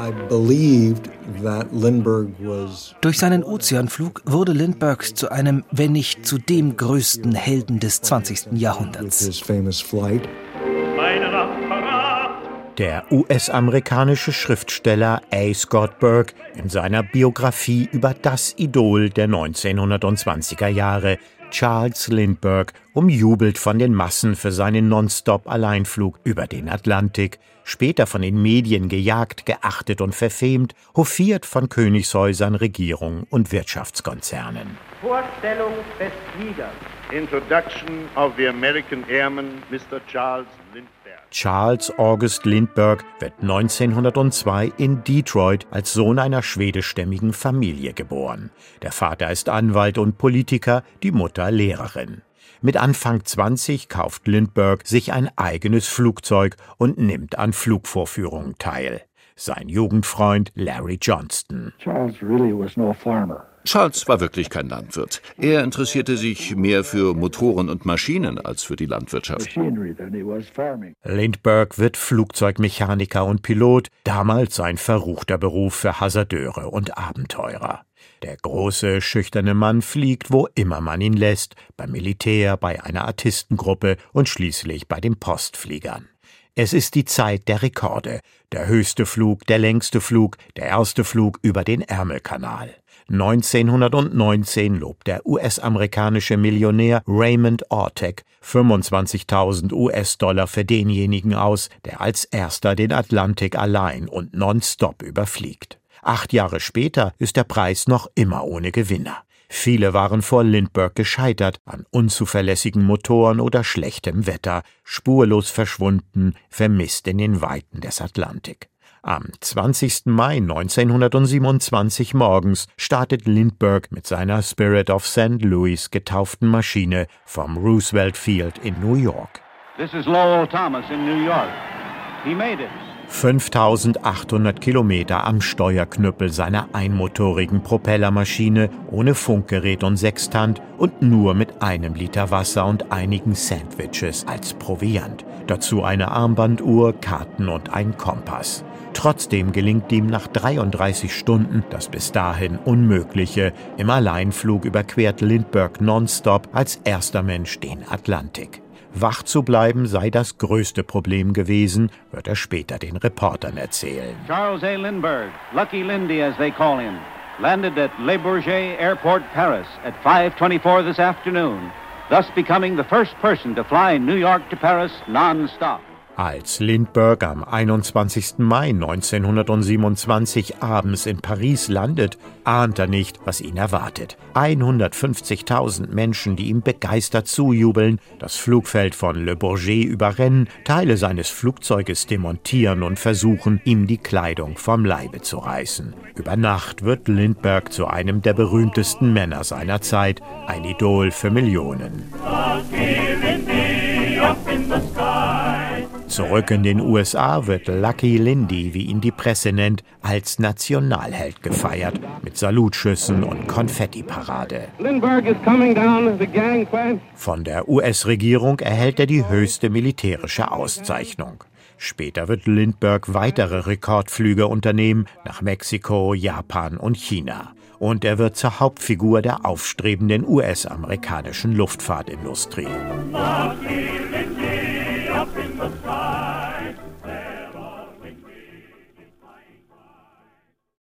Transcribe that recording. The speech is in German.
Durch seinen Ozeanflug wurde Lindbergh zu einem, wenn nicht zu dem größten Helden des 20. Jahrhunderts. Der US-amerikanische Schriftsteller A. Scott Burke in seiner Biografie über das Idol der 1920er Jahre, Charles Lindbergh, umjubelt von den Massen für seinen Nonstop-Alleinflug über den Atlantik, später von den Medien gejagt, geachtet und verfemt, hofiert von Königshäusern, Regierungen und Wirtschaftskonzernen. Vorstellung des Fliegers. Introduction of the American Airman, Mr. Charles Lindbergh. Charles August Lindbergh wird 1902 in Detroit als Sohn einer schwedischstämmigen Familie geboren. Der Vater ist Anwalt und Politiker, die Mutter Lehrerin. Mit Anfang 20 kauft Lindbergh sich ein eigenes Flugzeug und nimmt an Flugvorführungen teil. Sein Jugendfreund Larry Johnston. Charles war wirklich kein Landwirt. Er interessierte sich mehr für Motoren und Maschinen als für die Landwirtschaft. Lindbergh wird Flugzeugmechaniker und Pilot, damals ein verruchter Beruf für Hasardeure und Abenteurer. Der große, schüchterne Mann fliegt, wo immer man ihn lässt, beim Militär, bei einer Artistengruppe und schließlich bei den Postfliegern. Es ist die Zeit der Rekorde. Der höchste Flug, der längste Flug, der erste Flug über den Ärmelkanal. 1919 lobt der US-amerikanische Millionär Raymond Ortec 25.000 US-Dollar für denjenigen aus, der als erster den Atlantik allein und nonstop überfliegt. 8 Jahre später ist der Preis noch immer ohne Gewinner. Viele waren vor Lindbergh gescheitert, an unzuverlässigen Motoren oder schlechtem Wetter, spurlos verschwunden, vermisst in den Weiten des Atlantik. Am 20. Mai 1927 morgens startet Lindbergh mit seiner Spirit of St. Louis getauften Maschine vom Roosevelt Field in New York. This is Lowell Thomas in New York. He made it. 5.800 Kilometer am Steuerknüppel seiner einmotorigen Propellermaschine, ohne Funkgerät und Sextant und nur mit 1 Liter Wasser und einigen Sandwiches als Proviant. Dazu eine Armbanduhr, Karten und ein Kompass. Trotzdem gelingt ihm nach 33 Stunden das bis dahin Unmögliche. Im Alleinflug überquert Lindbergh nonstop als erster Mensch den Atlantik. Wach zu bleiben sei das größte Problem gewesen, wird er später den Reportern erzählen. Charles A. Lindbergh, Lucky Lindy as they call him, landed at Le Bourget Airport, Paris at 5:24 this afternoon, thus becoming the first person to fly New York to Paris non-stop. Als Lindbergh am 21. Mai 1927 abends in Paris landet, ahnt er nicht, was ihn erwartet. 150.000 Menschen, die ihm begeistert zujubeln, das Flugfeld von Le Bourget überrennen, Teile seines Flugzeuges demontieren und versuchen, ihm die Kleidung vom Leibe zu reißen. Über Nacht wird Lindbergh zu einem der berühmtesten Männer seiner Zeit, ein Idol für Millionen. Zurück in den USA wird Lucky Lindy, wie ihn die Presse nennt, als Nationalheld gefeiert, mit Salutschüssen und Konfettiparade. Von der US-Regierung erhält er die höchste militärische Auszeichnung. Später wird Lindbergh weitere Rekordflüge unternehmen nach Mexiko, Japan und China. Und er wird zur Hauptfigur der aufstrebenden US-amerikanischen Luftfahrtindustrie.